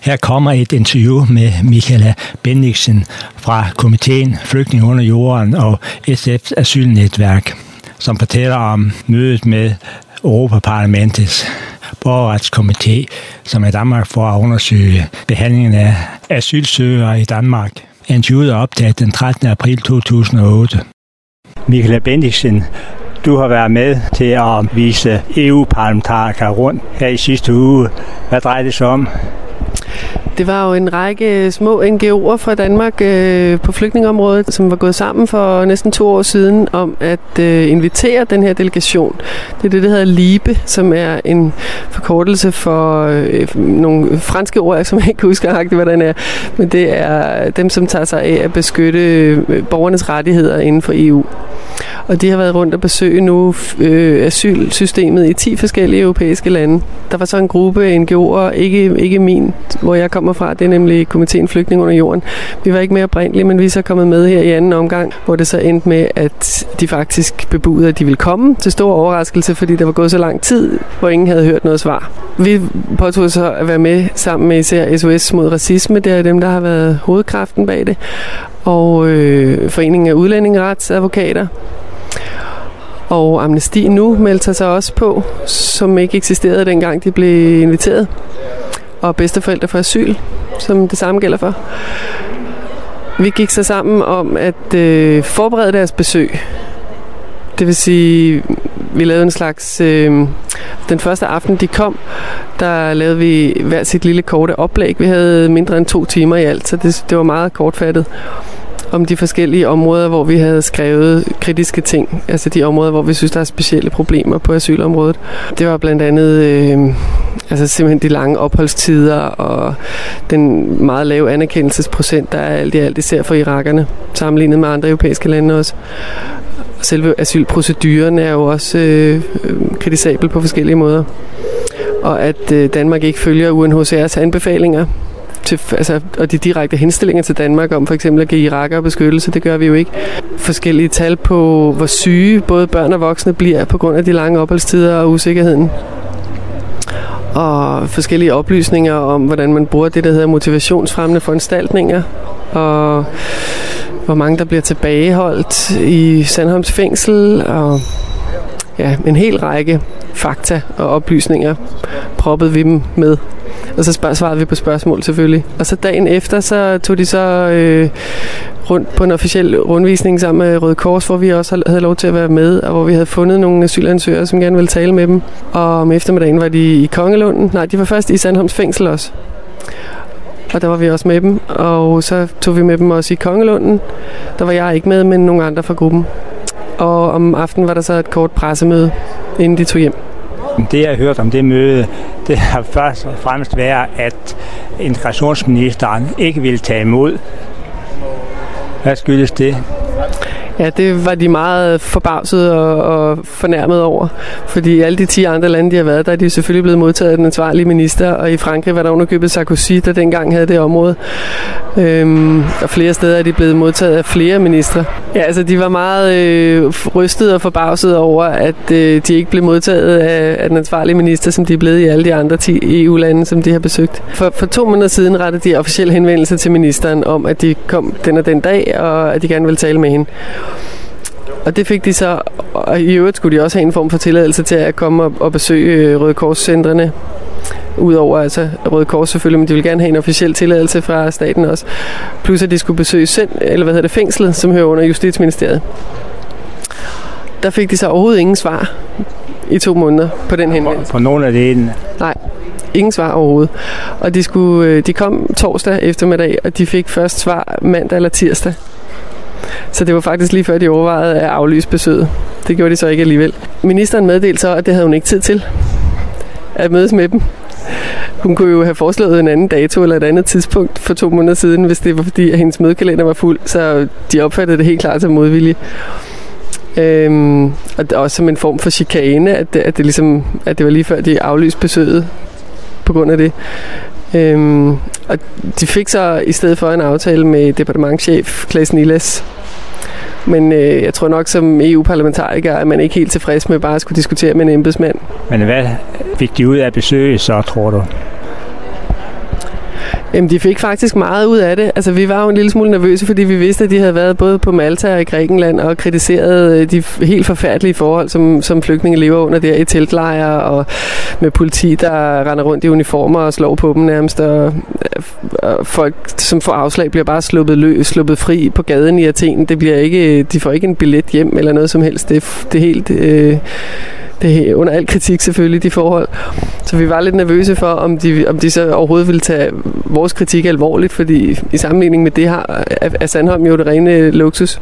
Her kommer et interview med Michaela Bendixen fra komiteen Flygtninge under jorden og SF's asylnetværk, som fortæller om mødet med Europaparlamentets borgerretskomité, som er i Danmark for at undersøge behandlingen af asylsøgere i Danmark. Interviewet er optaget den 13. april 2008. Michaela Bendixen, du har været med til at vise EU-parlamentarikere rundt her i sidste uge. Hvad drejer det sig om? Det var jo en række små NGO'er fra Danmark på flygtningeområdet, som var gået sammen for næsten 2 år siden om at invitere den her delegation. Det er det, der hedder LIBE, som er en forkortelse for nogle franske ord, som jeg ikke kan huske nøjagtigt, hvordan er. Men det er dem, som tager sig af at beskytte borgernes rettigheder inden for EU. Og de har været rundt og besøge nu asylsystemet i 10 forskellige europæiske lande. Der var så en gruppe NGO'er, ikke min, hvor jeg kommer fra, det er nemlig komiteen Flygtninge under jorden. Vi var ikke mere oprindelige, men vi er så kommet med her i anden omgang, hvor det så endte med, at de faktisk bebudede, at de ville komme til stor overraskelse, fordi der var gået så lang tid, hvor ingen havde hørt noget svar. Vi påtog så at være med sammen med især SOS mod racisme, det er dem, der har været hovedkraften bag det, og Foreningen af Udlændingeretsadvokater. Og Amnesty nu meldte sig også på, som ikke eksisterede dengang de blev inviteret. Og bedsteforældre for asyl, som det samme gælder for. Vi gik så sammen om at forberede deres besøg. Det vil sige, vi lavede en slags... den første aften, de kom, der lavede vi hver sit lille korte oplæg. Vi havde mindre end 2 timer i alt, så det var meget kortfattet om de forskellige områder, hvor vi havde skrevet kritiske ting. Altså de områder, hvor vi synes, der er specielle problemer på asylområdet. Det var blandt andet simpelthen de lange opholdstider og den meget lave anerkendelsesprocent, der er alt i alt, især for irakerne, sammenlignet med andre europæiske lande også. Selve asylproceduren er jo også kritisabel på forskellige måder. Og at Danmark ikke følger UNHCR's anbefalinger og de direkte henstillinger til Danmark om for eksempel at give irakere beskyttelse, det gør vi jo ikke. Forskellige tal på, hvor syge både børn og voksne bliver på grund af de lange opholdstider og usikkerheden. Og forskellige oplysninger om, hvordan man bruger det, der hedder motivationsfremmende foranstaltninger, og hvor mange der bliver tilbageholdt i Sandholms fængsel, og ja, en hel række fakta og oplysninger proppede vi dem med. Og så svarede vi på spørgsmål selvfølgelig. Og så dagen efter, så tog de så rundt på en officiel rundvisning sammen med Røde Kors, hvor vi også havde lov til at være med, og hvor vi havde fundet nogle asylansøgere, som gerne ville tale med dem. Og om eftermiddagen var de i Kongelunden. Nej, de var først i Sandholms fængsel også. Og der var vi også med dem, og så tog vi med dem også i Kongelunden. Der var jeg ikke med, men nogle andre fra gruppen. Og om aftenen var der så et kort pressemøde, inden de tog hjem. Det, jeg har hørt om det møde, det har først og fremmest været, at integrationsministeren ikke ville tage imod. Hvad skyldes det? Ja, det var de meget forbavset og fornærmet over, fordi alle de 10 andre lande, de har været der, de er selvfølgelig blevet modtaget af den ansvarlige minister, og i Frankrig var der underkøbet Sarkozy, der dengang havde det område. Og flere steder er de blevet modtaget af flere ministre. Ja, altså de var meget rystet og forbavset over, at de ikke blev modtaget af den ansvarlige minister, som de er blevet i alle de andre 10 EU-lande, som de har besøgt. For 2 måneder siden rettede de officielle henvendelser til ministeren om, at de kom den og den dag, og at de gerne ville tale med hende. Og det fik de så, og i øvrigt skulle de også have en form for tilladelse til at komme og besøge Røde Kors-centrene. Udover altså Røde Kors selvfølgelig, men de ville gerne have en officiel tilladelse fra staten også. Plus at de skulle besøge fængslet, som hører under Justitsministeriet. Der fik de så overhovedet ingen svar i 2 måneder på den henvendelse. På nogle af delene? Nej, ingen svar overhovedet. Og de kom torsdag eftermiddag, og de fik først svar mandag eller tirsdag. Så det var faktisk lige før de overvejede at aflyse besøget. Det gjorde de så ikke alligevel. Ministeren meddelte så, at det havde hun ikke tid til at mødes med dem. Hun kunne jo have foreslået en anden dato eller et andet tidspunkt for 2 måneder siden, hvis det var fordi, at hendes mødekalender var fuld. Så de opfattede det helt klart som modvilje. Og også som en form for chikane, at det var lige før de aflyste besøget på grund af det. Og de fik så i stedet for en aftale med departementschef Claes Nilas. Men jeg tror nok som EU-parlamentariker er man ikke helt tilfreds med bare at skulle diskutere med en embedsmand. Men hvad fik de ud af besøget så, tror du? Jamen, de fik faktisk meget ud af det. Altså, vi var jo en lille smule nervøse, fordi vi vidste, at de havde været både på Malta og i Grækenland og kritiseret de helt forfærdelige forhold, som flygtninge lever under der i teltlejre og med politi, der render rundt i uniformer og slår på dem nærmest. Og folk, som får afslag, bliver bare sluppet fri på gaden i Athen. De får ikke en billet hjem eller noget som helst. Det er helt... Det er under al kritik selvfølgelig, de forhold. Så vi var lidt nervøse for, om de så overhovedet ville tage vores kritik alvorligt, fordi i sammenligning med det er Sandholm jo det rene luksus.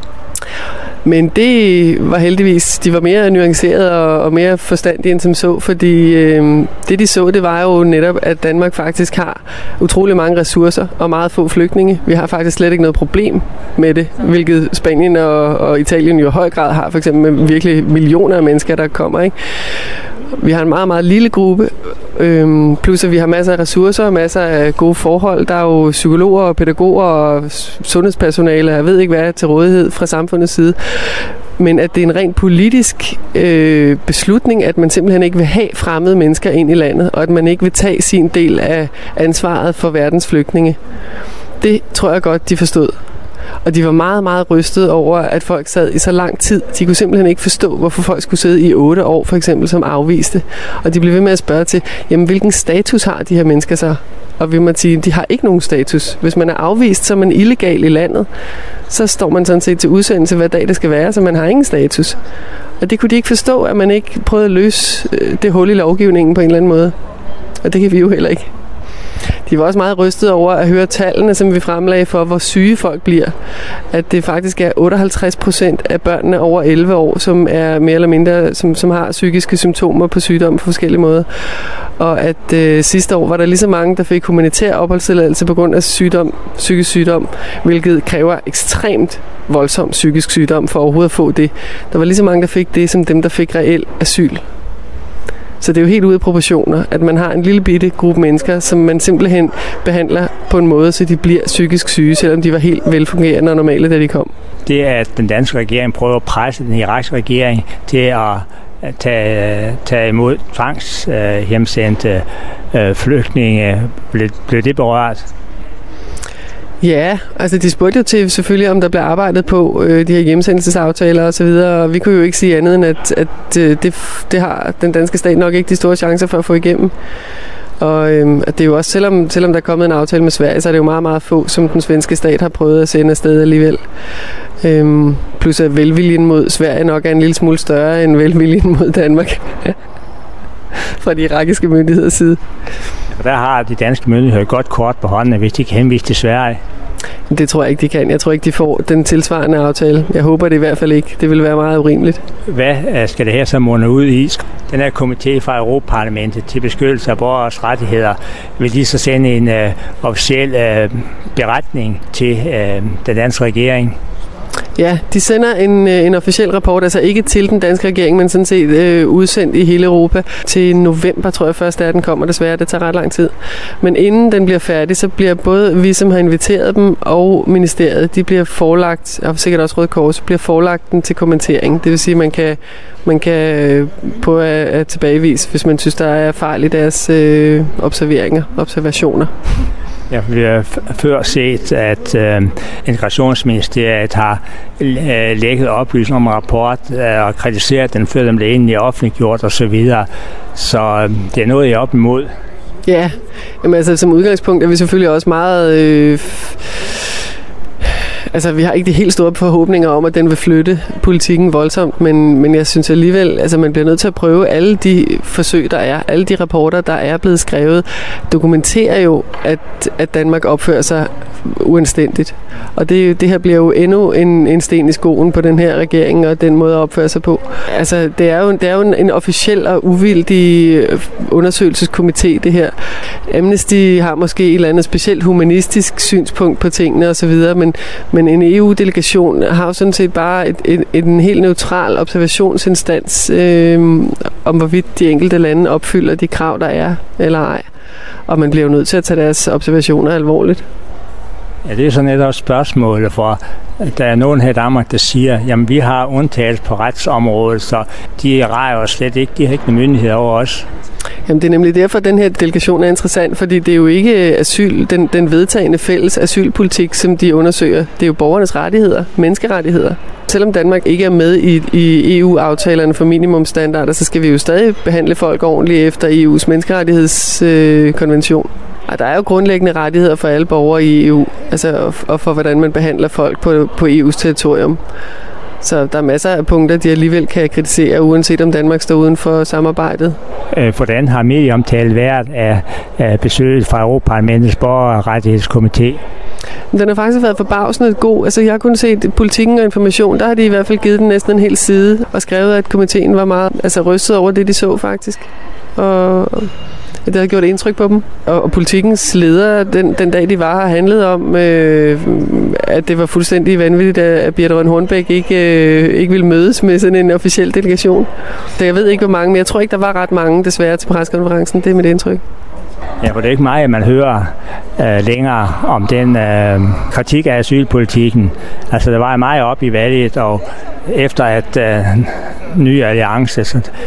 Men det var heldigvis, de var mere nuancerede og mere forstandige end som så, fordi det de så, det var jo netop, at Danmark faktisk har utrolig mange ressourcer og meget få flygtninge. Vi har faktisk slet ikke noget problem med det, hvilket Spanien og Italien jo i høj grad har, for eksempel med virkelig millioner af mennesker, der kommer, ikke? Vi har en meget, meget lille gruppe, plus at vi har masser af ressourcer og masser af gode forhold. Der er jo psykologer og pædagoger og sundhedspersonale, jeg ved ikke hvad, til rådighed fra samfundets side. Men at det er en rent politisk beslutning, at man simpelthen ikke vil have fremmede mennesker ind i landet, og at man ikke vil tage sin del af ansvaret for verdens flygtninge. Det tror jeg godt, de forstod. Og de var meget, meget rystede over, at folk sad i så lang tid. De kunne simpelthen ikke forstå, hvorfor folk skulle sidde i 8 år, for eksempel, som afviste. Og de blev ved med at spørge til, jamen, hvilken status har de her mennesker så? Og vi må sige, de har ikke nogen status. Hvis man er afvist, så er man illegal i landet. Så står man sådan set til udsendelse, hvad dag det skal være, så man har ingen status. Og det kunne de ikke forstå, at man ikke prøvede at løse det hul i lovgivningen på en eller anden måde. Og det kan vi jo heller ikke. De var også meget rystede over at høre tallene, som vi fremlagde for, hvor syge folk bliver. At det faktisk er 58% af børnene over 11 år, som er mere eller mindre, som har psykiske symptomer på sygdom på forskellige måder. Og at sidste år var der lige så mange, der fik humanitær opholdstilladelse på grund af psykisk sygdom, hvilket kræver ekstremt voldsom psykisk sygdom for overhovedet at få det. Der var lige så mange, der fik det, som dem, der fik reel asyl. Så det er jo helt ude af proportioner, at man har en lille bitte gruppe mennesker, som man simpelthen behandler på en måde, så de bliver psykisk syge, selvom de var helt velfungerende og normale, da de kom. Det er, at den danske regering prøver at presse den irakiske regering til at tage imod tvangshjemsendte flygtninge. Blev det berørt? Ja, altså de spurgte jo til selvfølgelig, om der blev arbejdet på de her hjemsendelsesaftaler og så videre, og vi kunne jo ikke sige andet end, at det har den danske stat nok ikke de store chancer for at få igennem. Og at det er jo også, selvom der er kommet en aftale med Sverige, så er det jo meget, meget få, som den svenske stat har prøvet at sende afsted alligevel. Plus at velviljen mod Sverige nok er en lille smule større end velviljen mod Danmark fra de irakiske myndigheders side. Og der har de danske myndigheder godt kort på hånden, hvis de kan henvise til Sverige. Det tror jeg ikke, de kan. Jeg tror ikke, de får den tilsvarende aftale. Jeg håber det i hvert fald ikke. Det vil være meget urimeligt. Hvad skal det her så munde ud i? Den her komité fra Europaparlamentet til beskyttelse af borgers rettigheder, vil de så sende en officiel beretning til den danske regering? Ja, de sender en officiel rapport, altså ikke til den danske regering, men sådan set udsendt i hele Europa til november, tror jeg først, at den kommer desværre. Det tager ret lang tid. Men inden den bliver færdig, så bliver både vi, som har inviteret dem, og ministeriet, de bliver forelagt, og sikkert også Røde Kors, bliver forelagt den til kommentering. Det vil sige, at man kan prøve at tilbagevise, hvis man synes, der er fejl i deres observationer. Vi har før set, at Integrationsministeriet har lægget oplysninger om en rapport og kritiseret den, før den blev egentlig offentliggjort osv. Så det er noget, jeg er op imod. Ja, jamen, altså som udgangspunkt er vi selvfølgelig også meget... Altså, vi har ikke de helt store forhåbninger om, at den vil flytte politikken voldsomt, men jeg synes alligevel, altså man bliver nødt til at prøve alle de forsøg, der er, alle de rapporter, der er blevet skrevet, dokumenterer jo, at Danmark opfører sig uanstændigt. Og det her bliver jo endnu en sten i skoen på den her regering og den måde at opføre sig på. Altså, det er jo en officiel og uvildig undersøgelseskomité, det her. Amnesty har måske et eller andet specielt humanistisk synspunkt på tingene osv., men en EU-delegation har jo sådan set bare en helt neutral observationsinstans om, hvorvidt de enkelte lande opfylder de krav, der er, eller ej. Og man bliver jo nødt til at tage deres observationer alvorligt. Ja, det er sådan et også spørgsmål, for der er nogen her i Danmark, der siger, jamen vi har undtagelse på retsområdet, så de rejer os slet ikke, de har ikke myndighed over os. Jamen det er nemlig derfor, at den her delegation er interessant, fordi det er jo ikke asyl, den vedtagende fælles asylpolitik, som de undersøger. Det er jo borgernes rettigheder, menneskerettigheder. Selvom Danmark ikke er med i EU-aftalerne for minimumstandarder, så skal vi jo stadig behandle folk ordentligt efter EU's menneskerettighedskonvention. Og der er jo grundlæggende rettigheder for alle borgere i EU, altså, og for hvordan man behandler folk på EU's territorium. Så der er masser af punkter, de alligevel kan kritisere, uanset om Danmark står uden for samarbejdet. Hvordan har medieomtale været af besøget fra Europaparlamentets borgerrettighedskomité? Den har faktisk været forbavsende god. Altså, jeg har kun set Politikken og Information. Der har de i hvert fald givet den næsten en hel side og skrevet, at komiteen var meget rystet over det, de så faktisk. Og det har gjort indtryk på dem. Og Politikens leder, den dag de var, har handlet om, at det var fuldstændig vanvittigt, at Birthe Rønn Hornbech ikke ville mødes med sådan en officiel delegation. Så jeg ved ikke, hvor mange, men jeg tror ikke, der var ret mange desværre til pressekonferencen. Det er mit indtryk. Ja, for det er ikke meget, at man hører længere om den kritik af asylpolitikken. Altså, der var meget op i valget, og efter at Ny Alliance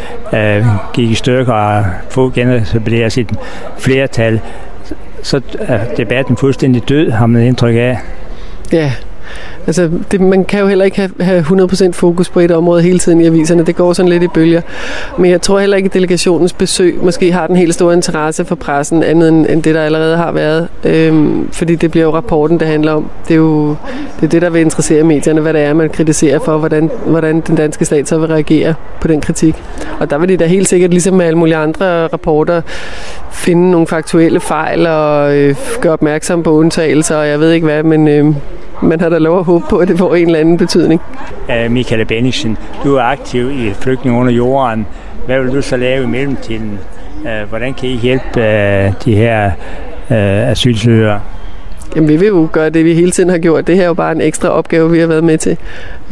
gik i stykker og få genetableret sit flertal, så er debatten fuldstændig død, har man indtryk af. Ja, altså man kan jo heller ikke have 100% fokus på et område hele tiden i aviserne. Det går sådan lidt i bølger. Men jeg tror heller ikke, at delegationens besøg måske har den helt store interesse for pressen, andet end det, der allerede har været. Fordi det bliver jo rapporten, det handler om. Det er det, der vil interessere medierne, hvad det er, man kritiserer for, hvordan den danske stat så vil reagere på den kritik. Og der vil de da helt sikkert, ligesom med alle mulige andre rapporter, finde nogle faktuelle fejl og gøre opmærksom på undtagelser, og jeg ved ikke hvad, men man har da lov at håbe på, at det får en eller anden betydning. Michael Bennigsen, du er aktiv i Flygtninge under jorden. Hvad vil du så lave i mellemtiden? Hvordan kan I hjælpe de her asylsøgere? Jamen, vi vil jo gøre det, vi hele tiden har gjort. Det her er jo bare en ekstra opgave, vi har været med til.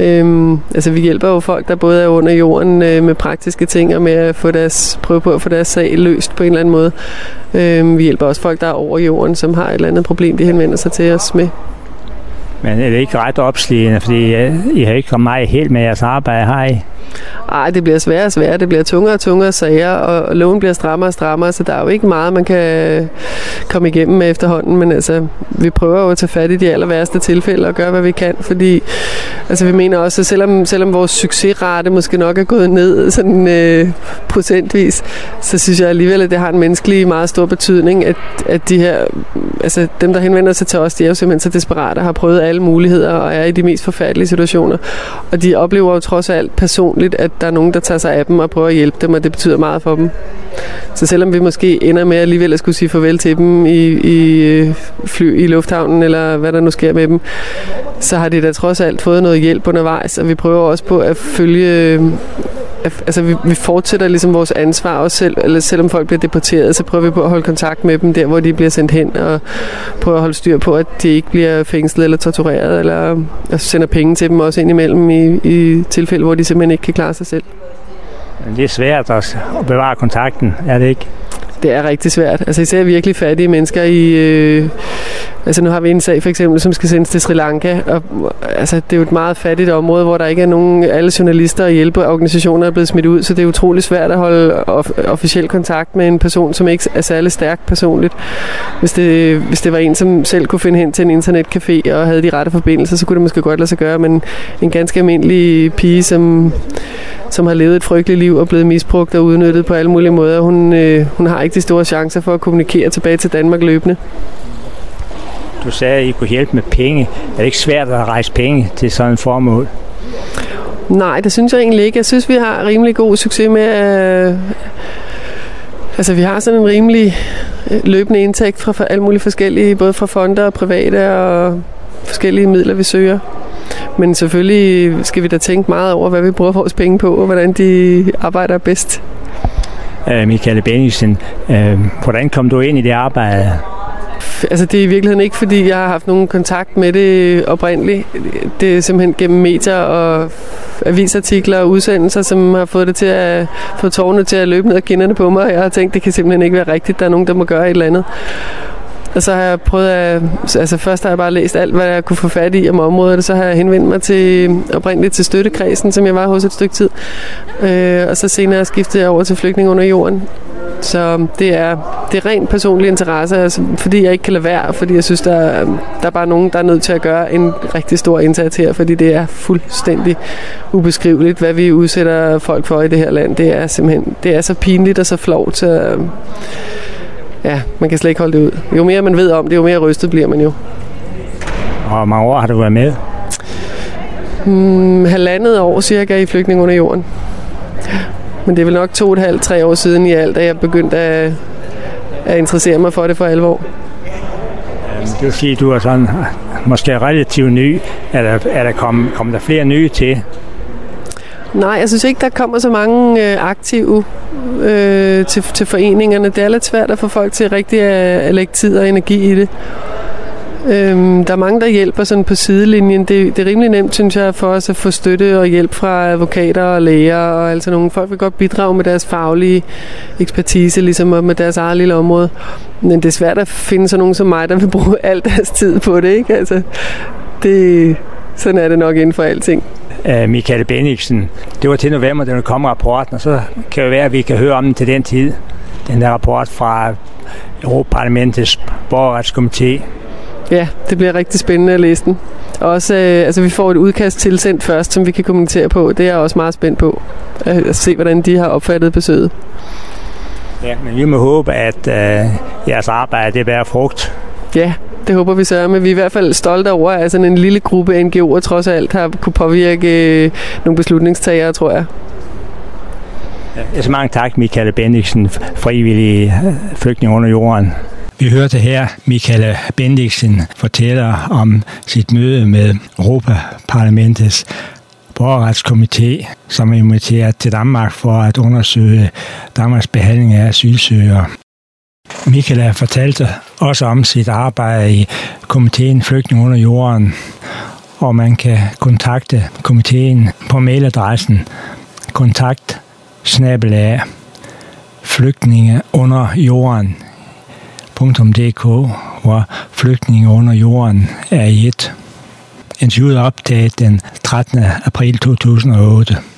Vi hjælper jo folk, der både er under jorden med praktiske ting og med at prøve på at få deres sag løst på en eller anden måde. Vi hjælper også folk, der er over jorden, som har et eller andet problem, de henvender sig til os med. Men er det ikke ret opslidende, fordi I har ikke kommet meget helt med jeres arbejde, har I? Ej, det bliver sværere og sværere. Det bliver tungere og tungere sager, og loven bliver strammere og strammere, så der er jo ikke meget, man kan komme igennem med efterhånden. Men altså, vi prøver jo at tage fat i de aller værste tilfælde og gøre, hvad vi kan, fordi altså, vi mener også, at selvom vores succesrate måske nok er gået ned sådan procentvis, så synes jeg alligevel, at det har en menneskelig meget stor betydning, at de her, altså dem, der henvender sig til os, de er jo simpelthen så desperate og har prøvet alle muligheder og er i de mest forfærdelige situationer. Og de oplever jo trods alt personligt, at der er nogen, der tager sig af dem og prøver at hjælpe dem, og det betyder meget for dem. Så selvom vi måske ender med alligevel at skulle sige farvel til dem i lufthavnen, eller hvad der nu sker med dem, så har de da trods alt fået noget hjælp undervejs, og vi prøver også på at følge... Altså, vi fortsætter ligesom vores ansvar også selv, eller selvom folk bliver deporteret, så prøver vi på at holde kontakt med dem der, hvor de bliver sendt hen, og prøver at holde styr på, at de ikke bliver fængslet eller tortureret, eller sender penge til dem også indimellem i tilfælde, hvor de simpelthen ikke kan klare sig selv. Det er svært at bevare kontakten, er det ikke? Det er rigtig svært. Altså især virkelig fattige mennesker i... nu har vi en sag for eksempel, som skal sendes til Sri Lanka, og altså, det er jo et meget fattigt område, hvor der ikke er nogen... Alle journalister og hjælpeorganisationer er blevet smidt ud, så det er utrolig svært at holde officiel kontakt med en person, som ikke er særlig stærk personligt. Hvis det var en, som selv kunne finde hen til en internetcafé og havde de rette forbindelser, så kunne det måske godt lade sig gøre, men en ganske almindelig pige, som har levet et frygteligt liv og blevet misbrugt og udnyttet på alle mulige måder, hun har ikke de store chancer for at kommunikere tilbage til Danmark løbende. Du sagde, at I kunne hjælpe med penge. Er det ikke svært at rejse penge til sådan et formål? Nej, det synes jeg egentlig ikke. Jeg synes, vi har rimelig god succes med vi har sådan en rimelig løbende indtægt fra alle mulige forskellige, både fra fonder og private og forskellige midler, vi søger. Men selvfølgelig skal vi da tænke meget over, hvad vi bruger vores penge på, og hvordan de arbejder bedst. Michael Bennigsen, hvordan kom du ind i det arbejde? Altså det er i virkeligheden ikke, fordi jeg har haft nogen kontakt med det oprindeligt. Det er simpelthen gennem medier og avisartikler og udsendelser, som har fået det til at få tårerne til at løbe ned ad kinderne på mig. Jeg har tænkt, det kan simpelthen ikke være rigtigt. Der er nogen, der må gøre et eller andet. Og så har jeg prøvet at... først har jeg bare læst alt, hvad jeg kunne få fat i om området, og så har jeg henvendt mig oprindeligt til støttekredsen, som jeg var hos et stykke tid. Og så senere skiftede jeg over til Flygtninge under jorden. Så det er rent personlig interesse, altså, fordi jeg ikke kan lade være, fordi jeg synes, der er bare nogen, der er nødt til at gøre en rigtig stor indsats her, fordi det er fuldstændig ubeskriveligt, hvad vi udsætter folk for i det her land. Det er simpelthen, det er så pinligt og så flovt, så ja, man kan slet ikke holde det ud. Jo mere man ved om det, jo mere rystet bliver man jo. Og hvor mange år har du været med? 1,5 år cirka i Flygtninge under jorden. Men det er vel nok 2,5-3 år siden i alt, at jeg begyndte at interessere mig for det for alvor. Det vil sige, at du er sådan måske relativt ny. Er der kommet der flere nye til? Nej, jeg synes ikke, der kommer så mange aktive til foreningerne. Det er lidt svært at få folk til rigtig at lægge tid og energi i det. Der er mange, der hjælper sådan på sidelinjen. Det er rimelig nemt, synes jeg, for os at få støtte og hjælp fra advokater og læger og altså nogle. Folk vil godt bidrage med deres faglige ekspertise, ligesom med deres eget lille område. Men det er svært at finde sådan nogen som mig, der vil bruge al deres tid på det, ikke? Altså, sådan er det nok inden for alting. Michael Bendixen, det var til november, da der kom rapporten, og så kan det være, at vi kan høre om den til den tid. Den der rapport fra Europaparlamentets borgerretskomité. Ja, det bliver rigtig spændende at læse den. Også, vi får et udkast tilsendt først, som vi kan kommentere på. Det er jeg også meget spændt på, at se, hvordan de har opfattet besøget. Ja, men vi må håbe, at jeres arbejde det bærer frugt. Ja, det håber vi så, men vi er i hvert fald stolte over, at sådan en lille gruppe NGO'er trods alt har kunne påvirke nogle beslutningstagere, tror jeg. Ja, så mange tak, Michael Bendixen, frivillig Flygtninge under jorden. Vi hørte her Michael Bendixen fortælle om sit møde med Europaparlamentets borgerretskomité, som er inviteret til Danmark for at undersøge Danmarks behandling af asylsøgere. Michael fortalte også om sit arbejde i komiteen Flygtninge under jorden, og man kan kontakte komiteen på mailadressen kontakt@flygtningeunderjorden.dk, hvor Flygtninge under jorden er i et. Interviewet er optaget den 13. april 2008.